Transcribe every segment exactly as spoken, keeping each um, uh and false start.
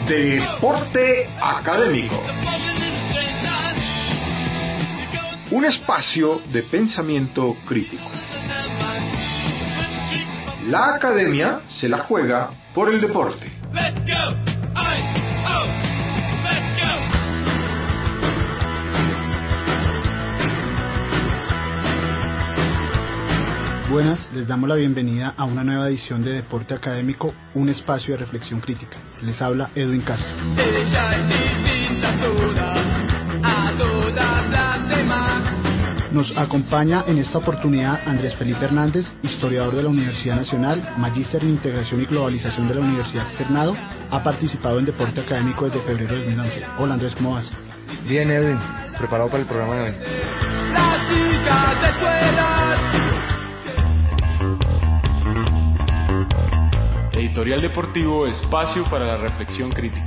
Deporte Académico. Un espacio de pensamiento crítico. La academia se la juega por el deporte. Buenas, les damos la bienvenida a una nueva edición de Deporte Académico, un espacio de reflexión crítica. Les habla Edwin Castro. Nos acompaña en esta oportunidad Andrés Felipe Hernández, historiador de la Universidad Nacional, magíster en Integración y Globalización de la Universidad Externado. Ha participado en Deporte Académico desde febrero de dos mil once. Hola Andrés, ¿cómo vas? Bien, Edwin, preparado para el programa de hoy. Editorial Deportivo, espacio para la reflexión crítica.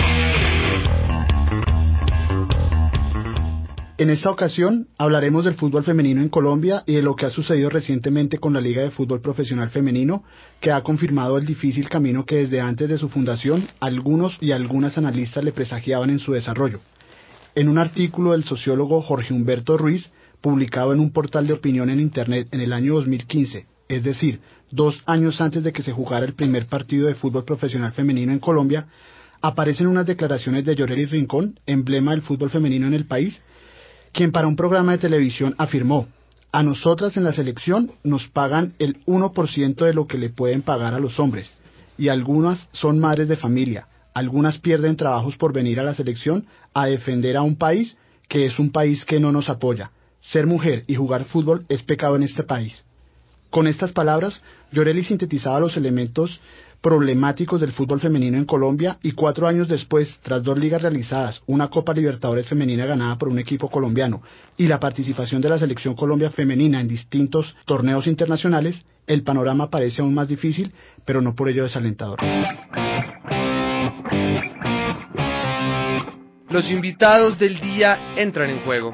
En esta ocasión hablaremos del fútbol femenino en Colombia y de lo que ha sucedido recientemente con la Liga de Fútbol Profesional Femenino, que ha confirmado el difícil camino que desde antes de su fundación algunos y algunas analistas le presagiaban en su desarrollo. En un artículo del sociólogo Jorge Humberto Ruiz, publicado en un portal de opinión en Internet en el año dos mil quince, es decir, dos años antes de que se jugara el primer partido de fútbol profesional femenino en Colombia, aparecen unas declaraciones de Yoreli Rincón, emblema del fútbol femenino en el país, quien para un programa de televisión afirmó: a nosotras en la selección nos pagan el uno por ciento de lo que le pueden pagar a los hombres, y algunas son madres de familia, algunas pierden trabajos por venir a la selección a defender a un país que es un país que no nos apoya. Ser mujer y jugar fútbol es pecado en este país. Con estas palabras, Yoreli sintetizaba los elementos problemáticos del fútbol femenino en Colombia, y cuatro años después, tras dos ligas realizadas, una Copa Libertadores femenina ganada por un equipo colombiano y la participación de la Selección Colombia femenina en distintos torneos internacionales, el panorama parece aún más difícil, pero no por ello desalentador. Los invitados del día entran en juego.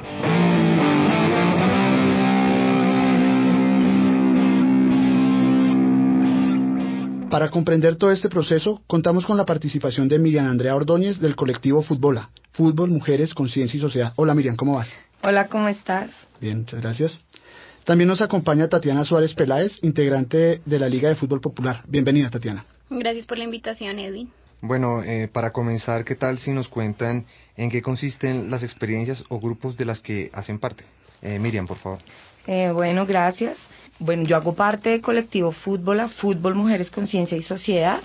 Para comprender todo este proceso, contamos con la participación de Miriam Andrea Ordóñez del colectivo Fútbola, Fútbol, Mujeres, Conciencia y Sociedad. Hola Miriam, ¿cómo vas? Hola, ¿cómo estás? Bien, muchas gracias. También nos acompaña Tatiana Suárez Peláez, integrante de la Liga de Fútbol Popular. Bienvenida, Tatiana. Gracias por la invitación, Edwin. Bueno, eh, para comenzar, ¿qué tal si nos cuentan en qué consisten las experiencias o grupos de las que hacen parte? Eh, Miriam, por favor. Eh, bueno, gracias. Bueno, yo hago parte del colectivo Fútbola, Fútbol, Mujeres, Conciencia y Sociedad.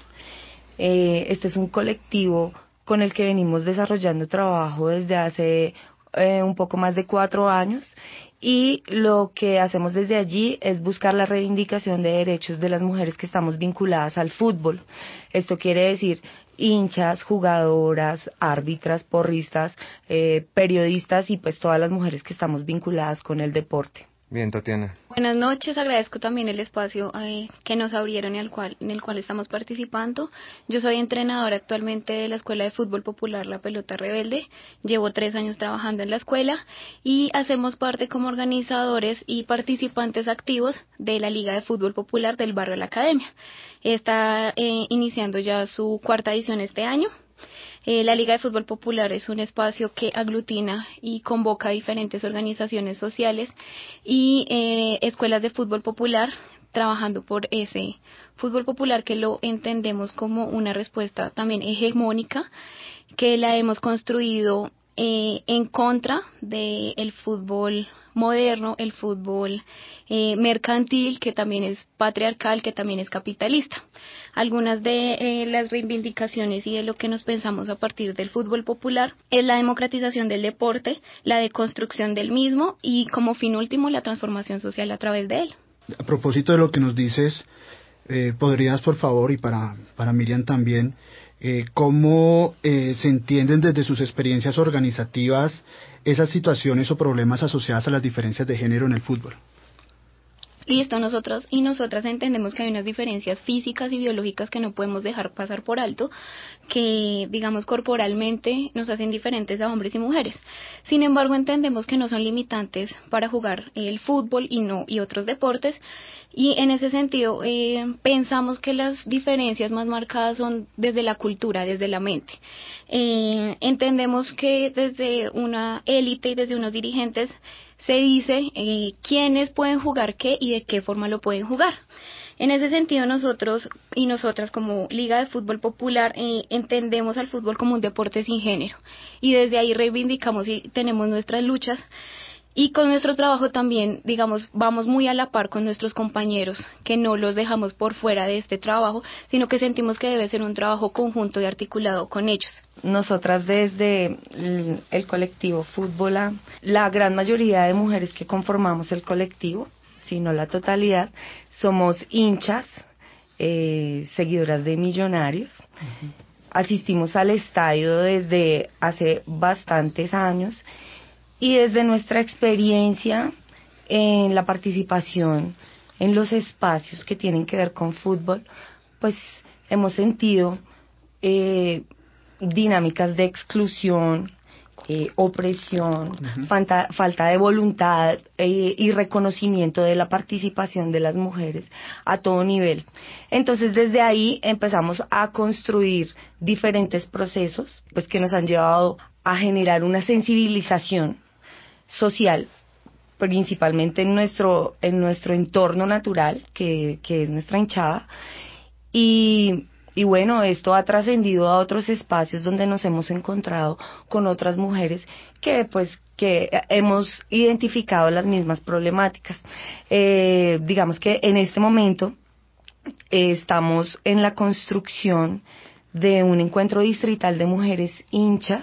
Eh, este es un colectivo con el que venimos desarrollando trabajo desde hace eh, un poco más de cuatro años, y lo que hacemos desde allí es buscar la reivindicación de derechos de las mujeres que estamos vinculadas al fútbol. Esto quiere decir hinchas, jugadoras, árbitras, porristas, eh, periodistas y pues todas las mujeres que estamos vinculadas con el deporte. Bien, Tatiana. Buenas noches, agradezco también el espacio eh, que nos abrieron y el cual, en el cual estamos participando. Yo soy entrenadora actualmente de la Escuela de Fútbol Popular La Pelota Rebelde, llevo tres años trabajando en la escuela y hacemos parte como organizadores y participantes activos de la Liga de Fútbol Popular del Barrio La Academia. Está eh, iniciando ya su cuarta edición este año. Eh, la Liga de Fútbol Popular es un espacio que aglutina y convoca a diferentes organizaciones sociales y eh, escuelas de fútbol popular, trabajando por ese fútbol popular que lo entendemos como una respuesta también hegemónica, que la hemos construido eh, en contra del fútbol moderno, el fútbol eh, mercantil, que también es patriarcal, que también es capitalista. Algunas de eh, las reivindicaciones y de lo que nos pensamos a partir del fútbol popular es la democratización del deporte, la deconstrucción del mismo y, como fin último, la transformación social a través de él. A propósito de lo que nos dices, eh, ¿podrías, por favor, y para, para Miriam también, eh, cómo eh, se entienden desde sus experiencias organizativas esas situaciones o problemas asociadas a las diferencias de género en el fútbol? Listo, nosotros y nosotras entendemos que hay unas diferencias físicas y biológicas que no podemos dejar pasar por alto, que digamos corporalmente nos hacen diferentes a hombres y mujeres. Sin embargo, entendemos que no son limitantes para jugar el fútbol y no y otros deportes. Y en ese sentido, eh, pensamos que las diferencias más marcadas son desde la cultura, desde la mente. Eh, entendemos que desde una élite y desde unos dirigentes se dice eh, quiénes pueden jugar qué y de qué forma lo pueden jugar. En ese sentido, nosotros y nosotras como Liga de Fútbol Popular eh, entendemos al fútbol como un deporte sin género. Y desde ahí reivindicamos y tenemos nuestras luchas. Y con nuestro trabajo también, digamos, vamos muy a la par con nuestros compañeros, que no los dejamos por fuera de este trabajo, sino que sentimos que debe ser un trabajo conjunto y articulado con ellos. Nosotras desde el colectivo Fútbola, la gran mayoría de mujeres que conformamos el colectivo, si no la totalidad, somos hinchas, eh, seguidoras de Millonarios. Uh-huh. Asistimos al estadio desde hace bastantes años. Y desde nuestra experiencia en la participación en los espacios que tienen que ver con fútbol, pues hemos sentido eh, dinámicas de exclusión, eh, opresión, uh-huh. falta, falta de voluntad eh, y reconocimiento de la participación de las mujeres a todo nivel. Entonces desde ahí empezamos a construir diferentes procesos, pues que nos han llevado a generar una sensibilización social, principalmente en nuestro en nuestro entorno natural, que, que es nuestra hinchada, y, y bueno, esto ha trascendido a otros espacios donde nos hemos encontrado con otras mujeres que pues que hemos identificado las mismas problemáticas. Eh, digamos que en este momento eh, estamos en la construcción de un encuentro distrital de mujeres hinchas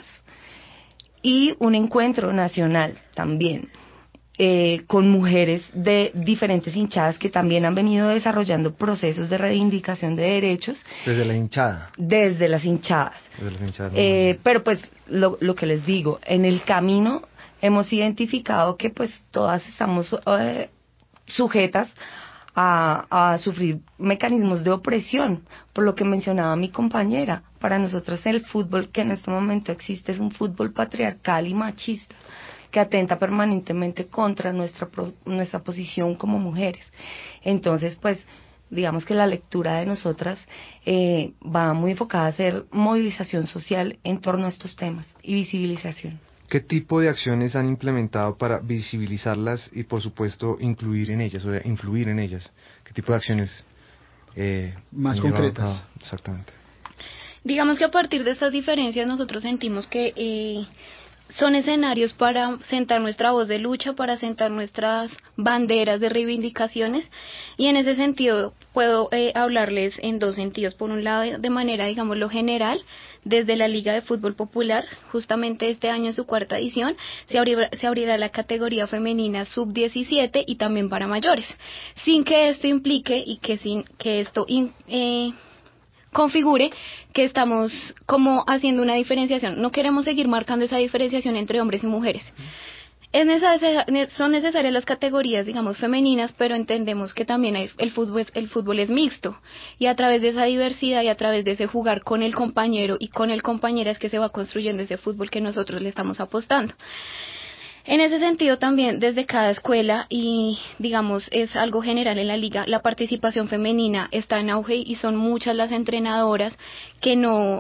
y un encuentro nacional también, eh, con mujeres de diferentes hinchadas que también han venido desarrollando procesos de reivindicación de derechos. Desde la hinchada. Desde las hinchadas. Desde las hinchadas. Eh, pero pues lo, lo que les digo, en el camino hemos identificado que pues todas estamos eh, sujetas A, a sufrir mecanismos de opresión, por lo que mencionaba mi compañera. Para nosotros el fútbol que en este momento existe es un fútbol patriarcal y machista, que atenta permanentemente contra nuestra, nuestra posición como mujeres. Entonces, pues, digamos que la lectura de nosotras eh, va muy enfocada a hacer movilización social en torno a estos temas y visibilización. ¿Qué tipo de acciones han implementado para visibilizarlas y, por supuesto, incluir en ellas, o sea, influir en ellas? ¿Qué tipo de acciones eh, más concretas? Ah, exactamente. Digamos que a partir de estas diferencias nosotros sentimos que eh, son escenarios para sentar nuestra voz de lucha, para sentar nuestras banderas de reivindicaciones, y en ese sentido puedo eh, hablarles en dos sentidos. Por un lado, de manera, digamos, lo general, desde la Liga de Fútbol Popular, justamente este año en su cuarta edición, se abrirá, se abrirá la categoría femenina sub diecisiete y también para mayores, sin que esto implique y que sin que esto in, eh, configure que estamos como haciendo una diferenciación. No queremos seguir marcando esa diferenciación entre hombres y mujeres. Es neces- son necesarias las categorías, digamos, femeninas, pero entendemos que también hay, el fútbol es, el fútbol es mixto, y a través de esa diversidad y a través de ese jugar con el compañero y con el compañera es que se va construyendo ese fútbol que nosotros le estamos apostando. En ese sentido también desde cada escuela, y digamos es algo general en la liga, la participación femenina está en auge y son muchas las entrenadoras que no...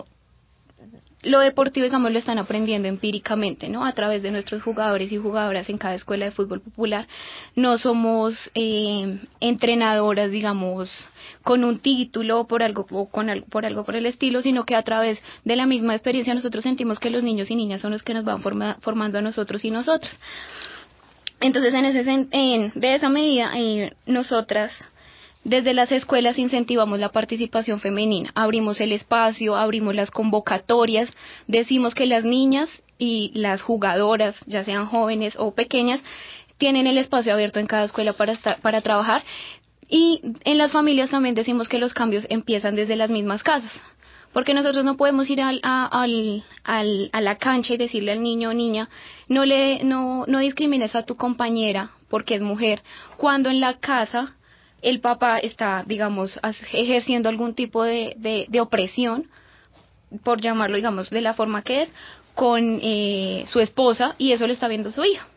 Lo deportivo, digamos, lo están aprendiendo empíricamente, ¿no? A través de nuestros jugadores y jugadoras en cada escuela de fútbol popular. No somos eh, entrenadoras, digamos, con un título por algo o con algo, por algo por el estilo, sino que a través de la misma experiencia nosotros sentimos que los niños y niñas son los que nos van forma, formando a nosotros y nosotras. Entonces, en ese en, de esa medida, eh, nosotras desde las escuelas incentivamos la participación femenina, abrimos el espacio, abrimos las convocatorias, decimos que las niñas y las jugadoras, ya sean jóvenes o pequeñas, tienen el espacio abierto en cada escuela para estar, para trabajar, y en las familias también decimos que los cambios empiezan desde las mismas casas, porque nosotros no podemos ir al, a, al, al, a la cancha y decirle al niño o niña, no, le, no, no discrimines a tu compañera porque es mujer, cuando en la casa el papá está, digamos, ejerciendo algún tipo de, de, de opresión, por llamarlo, digamos, de la forma que es, con eh, su esposa, y eso lo está viendo su hija.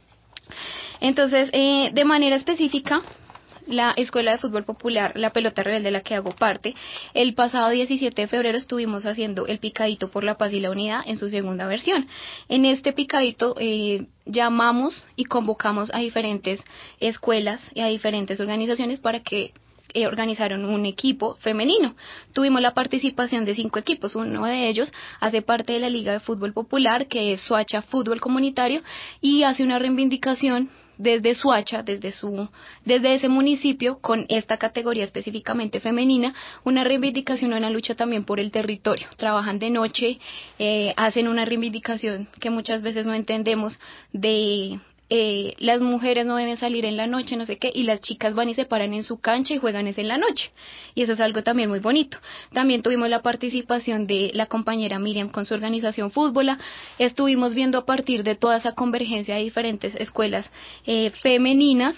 Entonces, eh, de manera específica, la Escuela de Fútbol Popular, la Pelota Rebelde de la que hago parte, el pasado diecisiete de febrero estuvimos haciendo el Picadito por la Paz y la Unidad en su segunda versión. En este Picadito eh, llamamos y convocamos a diferentes escuelas y a diferentes organizaciones para que eh, organizaron un equipo femenino. Tuvimos la participación de cinco equipos, uno de ellos hace parte de la Liga de Fútbol Popular, que es Soacha Fútbol Comunitario, y hace una reivindicación desde Soacha, desde su, desde ese municipio, con esta categoría específicamente femenina, una reivindicación, una lucha también por el territorio. Trabajan de noche, eh, hacen una reivindicación que muchas veces no entendemos de eh, las mujeres no deben salir en la noche, no sé qué, y las chicas van y se paran en su cancha y juegan es en la noche, y eso es algo también muy bonito. También tuvimos la participación de la compañera Miriam con su organización Fútbola. Estuvimos viendo a partir de toda esa convergencia de diferentes escuelas eh, femeninas,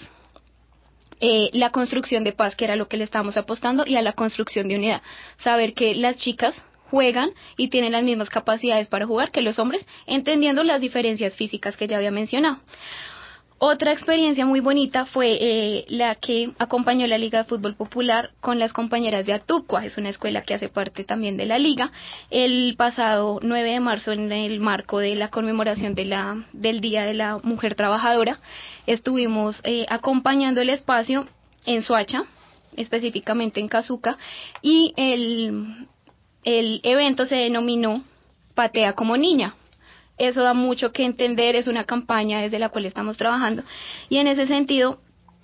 Eh, la construcción de paz, que era lo que le estábamos apostando, y a la construcción de unidad. Saber que las chicas juegan y tienen las mismas capacidades para jugar que los hombres, entendiendo las diferencias físicas que ya había mencionado. Otra experiencia muy bonita fue eh, la que acompañó la Liga de Fútbol Popular con las compañeras de Atucua, es una escuela que hace parte también de la Liga. El pasado nueve de marzo, en el marco de la conmemoración de la, del Día de la Mujer Trabajadora, estuvimos eh, acompañando el espacio en Soacha, específicamente en Cazuca, y el, el evento se denominó Patea como Niña. Eso da mucho que entender, es una campaña desde la cual estamos trabajando, y en ese sentido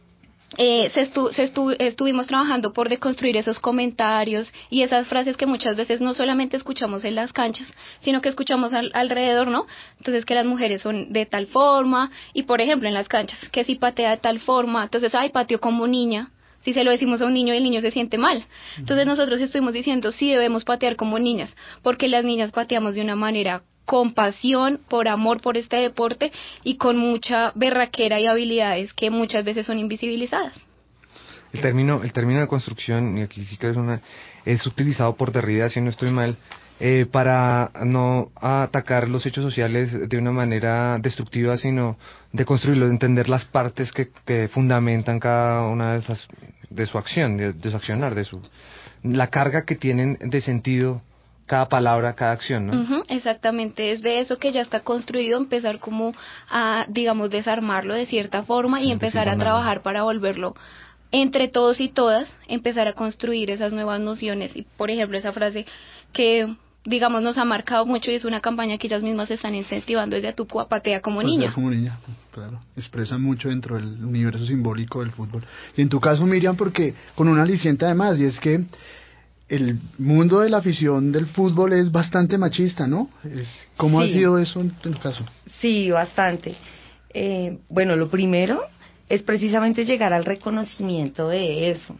eh, se, estu se estu estuvimos trabajando por deconstruir esos comentarios y esas frases que muchas veces no solamente escuchamos en las canchas, sino que escuchamos al alrededor, ¿no? Entonces, que las mujeres son de tal forma, y por ejemplo en las canchas, que si patea de tal forma, entonces, ay, pateó como niña. Si se lo decimos a un niño y el niño se siente mal. Entonces nosotros estuvimos diciendo, sí debemos patear como niñas, porque las niñas pateamos de una manera con pasión, por amor por este deporte y con mucha berraquera y habilidades que muchas veces son invisibilizadas. El término, el término de construcción, y aquí sí que es una, es utilizado por Derrida, si no estoy mal, eh, para no atacar los hechos sociales de una manera destructiva, sino de construirlo, de entender las partes que, que fundamentan cada una de esas, de su acción, de, de su accionar, de su, la carga que tienen de sentido cada palabra, cada acción, ¿no? Uh-huh, exactamente, es de eso que ya está construido, empezar como a, digamos, desarmarlo de cierta forma, sí, y empezar a trabajar para volverlo entre todos y todas, empezar a construir esas nuevas nociones. Y por ejemplo, esa frase que, digamos, nos ha marcado mucho, y es una campaña que ellas mismas están incentivando desde Atucua, patea como patea niña. como niña, claro, expresa mucho dentro del universo simbólico del fútbol. Y en tu caso, Miriam, porque con una aliciente además, y es que el mundo de la afición del fútbol es bastante machista, ¿no? Es, ¿Cómo sí. ha sido eso en tu caso? Sí, bastante. Eh, bueno, lo primero es precisamente llegar al reconocimiento de eso,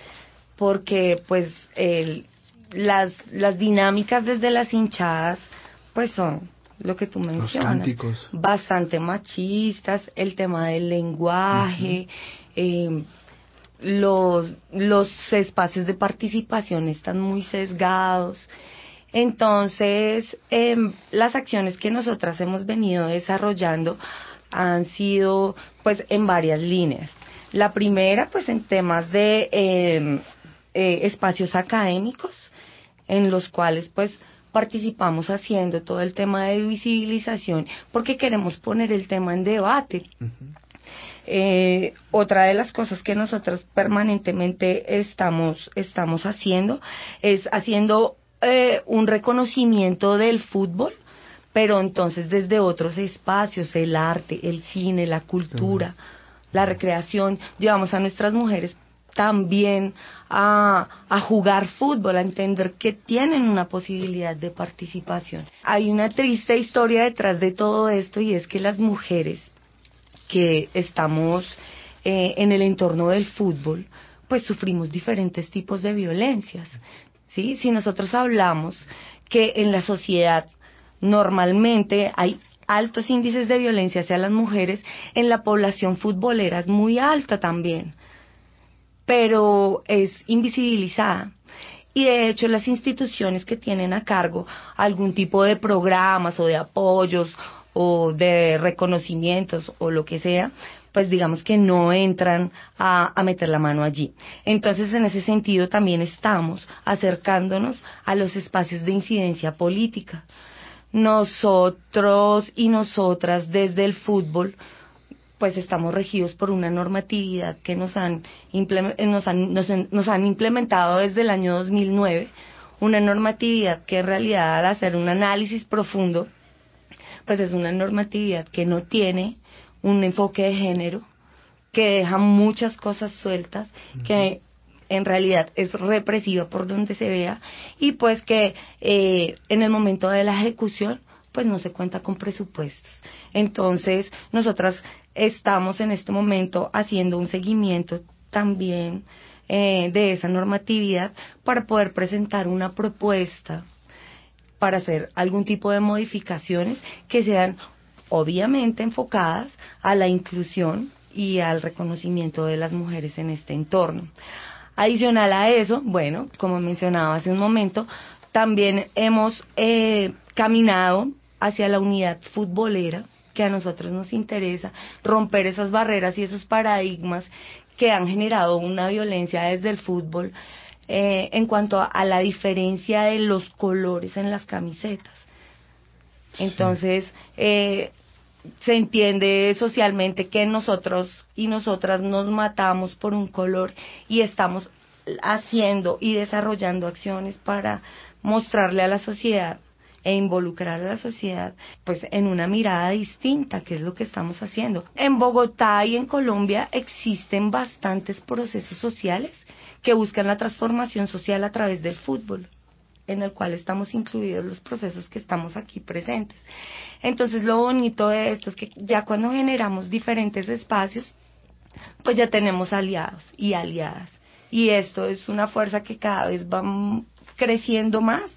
porque pues el, las, las dinámicas desde las hinchadas pues son lo que tú mencionas, los cánticos, bastante machistas, el tema del lenguaje, uh-huh. eh, los los espacios de participación están muy sesgados. Entonces eh, las acciones que nosotras hemos venido desarrollando han sido pues en varias líneas. La primera pues en temas de eh, eh, espacios académicos, en los cuales pues participamos haciendo todo el tema de visibilización, porque queremos poner el tema en debate. Uh-huh. Eh, otra de las cosas que nosotros permanentemente estamos estamos haciendo es haciendo eh, un reconocimiento del fútbol, pero entonces desde otros espacios, el arte, el cine, la cultura, uh-huh. la recreación. Llevamos a nuestras mujeres también a, a jugar fútbol, a entender que tienen una posibilidad de participación. Hay una triste historia detrás de todo esto, y es que las mujeres que estamos eh, en el entorno del fútbol, pues sufrimos diferentes tipos de violencias, ¿sí? Si nosotros hablamos que en la sociedad normalmente hay altos índices de violencia hacia las mujeres, en la población futbolera es muy alta también. pero es invisibilizada. Y de hecho las instituciones que tienen a cargo algún tipo de programas o de apoyos o de reconocimientos o lo que sea, pues digamos que no entran a, a meter la mano allí. Entonces, en ese sentido también estamos acercándonos a los espacios de incidencia política. Nosotros y nosotras desde el fútbol, pues estamos regidos por una normatividad que nos han, nos han, nos, nos han implementado desde el año dos mil nueve, una normatividad que en realidad, al hacer un análisis profundo, pues es una normatividad que no tiene un enfoque de género, que deja muchas cosas sueltas, uh-huh. que en realidad es represiva por donde se vea, y pues que eh, en el momento de la ejecución pues no se cuenta con presupuestos. Entonces nosotras estamos en este momento haciendo un seguimiento también eh, de esa normatividad para poder presentar una propuesta para hacer algún tipo de modificaciones que sean obviamente enfocadas a la inclusión y al reconocimiento de las mujeres en este entorno. Adicional a eso, bueno, como mencionaba hace un momento, también hemos eh, caminado hacia la unidad futbolera, que a nosotros nos interesa romper esas barreras y esos paradigmas que han generado una violencia desde el fútbol eh, en cuanto a, a la diferencia de los colores en las camisetas. Entonces, eh, se entiende socialmente que nosotros y nosotras nos matamos por un color y estamos haciendo y desarrollando acciones para mostrarle a la sociedad e involucrar a la sociedad pues en una mirada distinta, que es lo que estamos haciendo. En Bogotá y en Colombia existen bastantes procesos sociales que buscan la transformación social a través del fútbol, en el cual estamos incluidos los procesos que estamos aquí presentes. Entonces lo bonito de esto es que ya cuando generamos diferentes espacios, pues ya tenemos aliados y aliadas. Y esto es una fuerza que cada vez va creciendo más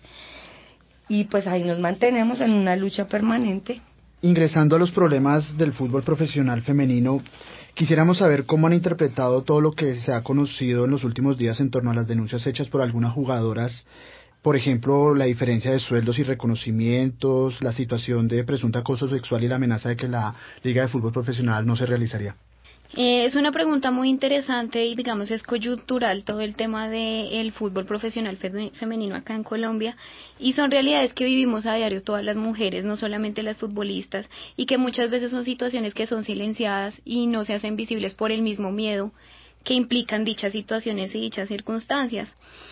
y pues ahí nos mantenemos en una lucha permanente. Ingresando a los problemas del fútbol profesional femenino, quisiéramos saber cómo han interpretado todo lo que se ha conocido en los últimos días en torno a las denuncias hechas por algunas jugadoras. Por ejemplo, la diferencia de sueldos y reconocimientos, la situación de presunto acoso sexual y la amenaza de que la Liga de Fútbol Profesional no se realizaría. Eh, es una pregunta muy interesante y digamos es coyuntural todo el tema del fútbol profesional fe- femenino acá en Colombia, y son realidades que vivimos a diario todas las mujeres, no solamente las futbolistas, y que muchas veces son situaciones que son silenciadas y no se hacen visibles por el mismo miedo que implican dichas situaciones y dichas circunstancias.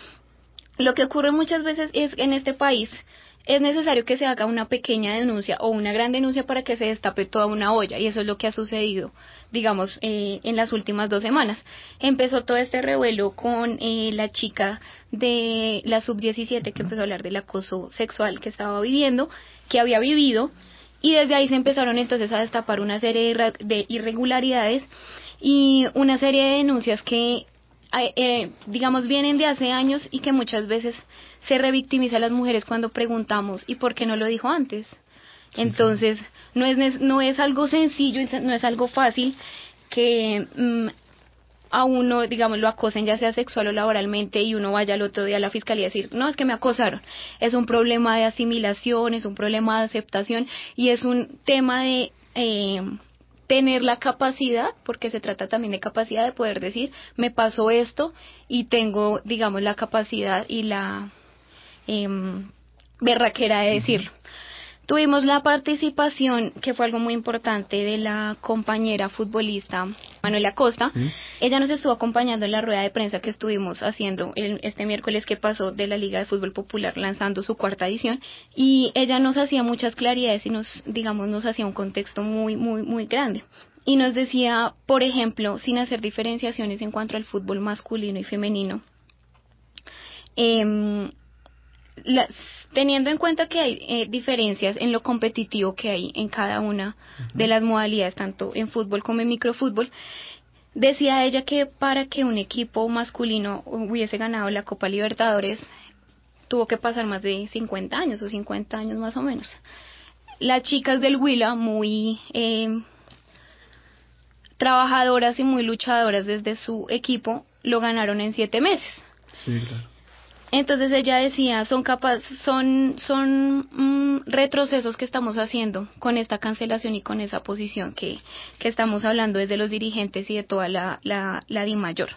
Lo que ocurre muchas veces es en este país es necesario que se haga una pequeña denuncia o una gran denuncia para que se destape toda una olla, y eso es lo que ha sucedido, digamos, eh, en las últimas dos semanas. Empezó todo este revuelo con eh, la chica de la sub diecisiete que empezó a hablar del acoso sexual que estaba viviendo, que había vivido, y desde ahí se empezaron entonces a destapar una serie de, de irregularidades y una serie de denuncias que Eh, digamos vienen de hace años y que muchas veces se revictimiza a las mujeres cuando preguntamos ¿y por qué no lo dijo antes? Sí, entonces no es no es algo sencillo, no es algo fácil que mmm, a uno, digamos, lo acosen ya sea sexual o laboralmente y uno vaya al otro día a la fiscalía a decir no, es que me acosaron. Es un problema de asimilación, es un problema de aceptación y es un tema de eh, tener la capacidad, porque se trata también de capacidad de poder decir, me pasó esto y tengo, digamos, la capacidad y la eh, berraquera de decirlo. Uh-huh. Tuvimos la participación, que fue algo muy importante, de la compañera futbolista Manuela Costa. Uh-huh. Ella nos estuvo acompañando en la rueda de prensa que estuvimos haciendo el, este miércoles que pasó de la Liga de Fútbol Popular lanzando su cuarta edición, y ella nos hacía muchas claridades y nos, digamos, nos hacía un contexto muy, muy, muy grande. Y nos decía, por ejemplo, sin hacer diferenciaciones en cuanto al fútbol masculino y femenino, eh, las, teniendo en cuenta que hay eh, diferencias en lo competitivo que hay en cada una uh-huh. de las modalidades, tanto en fútbol como en microfútbol, decía ella que para que un equipo masculino hubiese ganado la Copa Libertadores tuvo que pasar más de cincuenta años o cincuenta años más o menos. Las chicas del Huila, muy eh, trabajadoras y muy luchadoras desde su equipo, lo ganaron en siete meses. Sí, claro. Entonces ella decía, son capaz, son, son mm, retrocesos que estamos haciendo con esta cancelación y con esa posición que, que estamos hablando desde los dirigentes y de toda la, la, la DIMAYOR.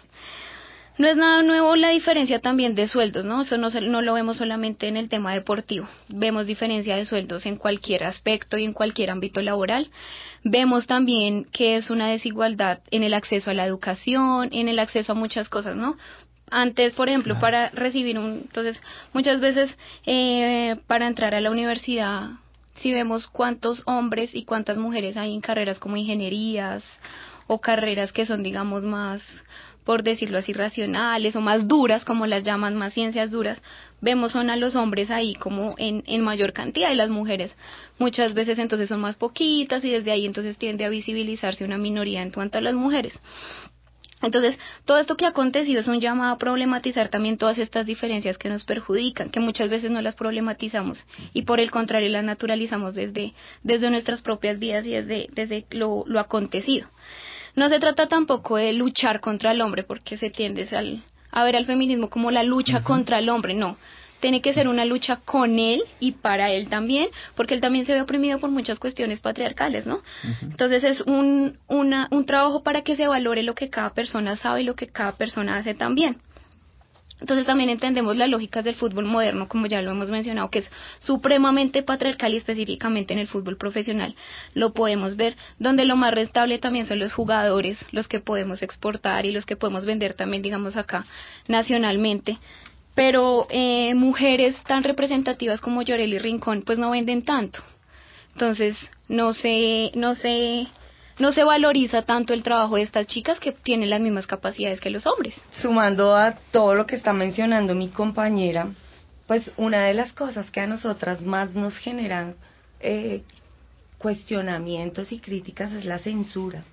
No es nada nuevo la diferencia también de sueldos, ¿no? Eso no, se, no lo vemos solamente en el tema deportivo. Vemos diferencia de sueldos en cualquier aspecto y en cualquier ámbito laboral. Vemos también que es una desigualdad en el acceso a la educación, en el acceso a muchas cosas, ¿no? Antes, por ejemplo, claro, para recibir un... Entonces, muchas veces eh, para entrar a la universidad, si vemos cuántos hombres y cuántas mujeres hay en carreras como ingenierías o carreras que son, digamos, más, por decirlo así, racionales o más duras, como las llaman, más ciencias duras, vemos son a los hombres ahí como en, en mayor cantidad y las mujeres muchas veces entonces son más poquitas y desde ahí entonces tiende a visibilizarse una minoría en cuanto a las mujeres. Entonces, todo esto que ha acontecido es un llamado a problematizar también todas estas diferencias que nos perjudican, que muchas veces no las problematizamos y por el contrario las naturalizamos desde, desde nuestras propias vidas y desde, desde lo, lo acontecido. No se trata tampoco de luchar contra el hombre, porque se tiende al, a ver al feminismo como la lucha uh-huh. contra el hombre, no. Tiene que ser una lucha con él y para él también, porque él también se ve oprimido por muchas cuestiones patriarcales, ¿no? Uh-huh. Entonces es un, una, un trabajo para que se valore lo que cada persona sabe y lo que cada persona hace también. Entonces también entendemos las lógicas del fútbol moderno, como ya lo hemos mencionado, que es supremamente patriarcal y específicamente en el fútbol profesional. Lo podemos ver, donde lo más rentable también son los jugadores, los que podemos exportar y los que podemos vender también, digamos, acá nacionalmente. Pero eh, mujeres tan representativas como Yoreli Rincón pues no venden tanto, entonces no se no se no se valoriza tanto el trabajo de estas chicas que tienen las mismas capacidades que los hombres. Sumando a todo lo que está mencionando mi compañera, pues una de las cosas que a nosotras más nos generan eh, cuestionamientos y críticas es la censura,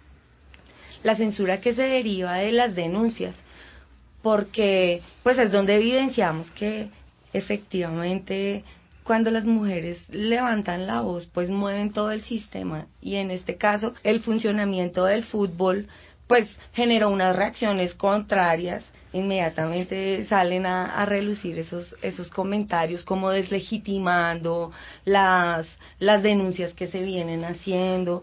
la censura que se deriva de las denuncias, porque pues es donde evidenciamos que efectivamente cuando las mujeres levantan la voz pues mueven todo el sistema y en este caso el funcionamiento del fútbol pues generó unas reacciones contrarias. Inmediatamente salen a, a relucir esos esos comentarios como deslegitimando las las denuncias que se vienen haciendo,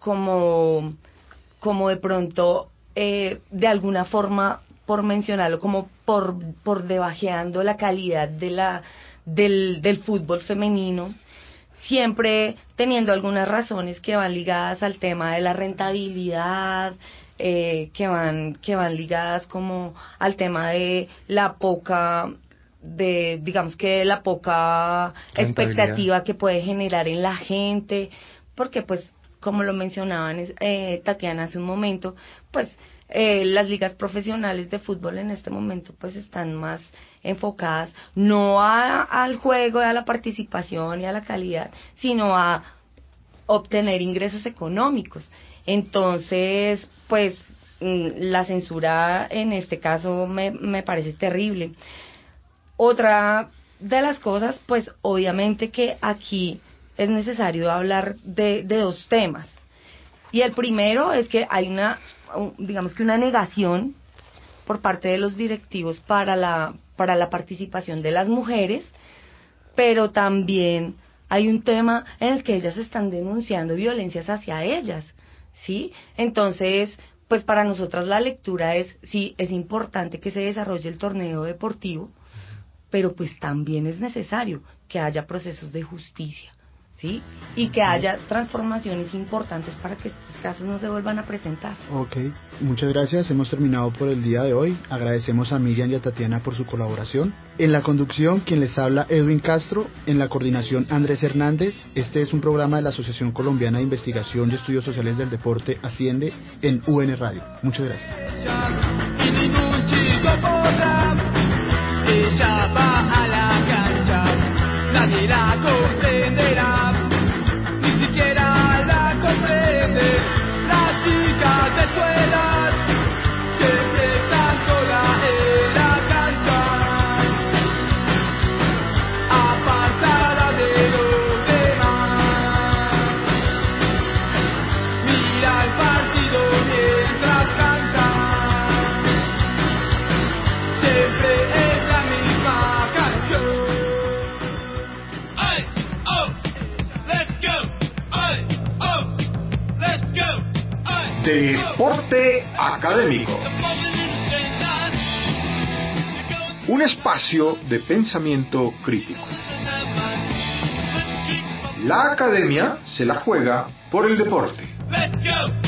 como como de pronto eh, de alguna forma, por mencionarlo, como por por debajeando la calidad de la del del fútbol femenino, siempre teniendo algunas razones que van ligadas al tema de la rentabilidad, eh, que van que van ligadas como al tema de la poca de digamos que la poca expectativa que puede generar en la gente, porque pues como lo mencionaban eh, Tatiana hace un momento, pues Eh, las ligas profesionales de fútbol en este momento pues están más enfocadas no a, al juego, a la participación y a la calidad, sino a obtener ingresos económicos. Entonces pues la censura en este caso me, me parece terrible. Otra de las cosas, pues obviamente que aquí es necesario hablar de, de dos temas. Y el primero es que hay una, digamos que una negación por parte de los directivos para la, para la participación de las mujeres, pero también hay un tema en el que ellas están denunciando violencias hacia ellas, ¿sí? Entonces, pues para nosotras la lectura es, sí, es importante que se desarrolle el torneo deportivo, pero pues también es necesario que haya procesos de justicia, ¿sí? Y que haya transformaciones importantes para que estos casos no se vuelvan a presentar. Ok, muchas gracias, hemos terminado por el día de hoy. Agradecemos a Miriam y a Tatiana por su colaboración. En la conducción, quien les habla, Edwin Castro. En la coordinación, Andrés Hernández. Este es un programa de la Asociación Colombiana de Investigación y Estudios Sociales del Deporte, Asciende, en U N Radio. Muchas gracias. Ella va a la cancha, nadie la comprenderá, ni siquiera la comprende la chica de tu edad, siempre tan sola en la cancha, apartada de los demás, mira el partido mientras canta. Deporte Académico. Un espacio de pensamiento crítico. La academia se la juega por el deporte.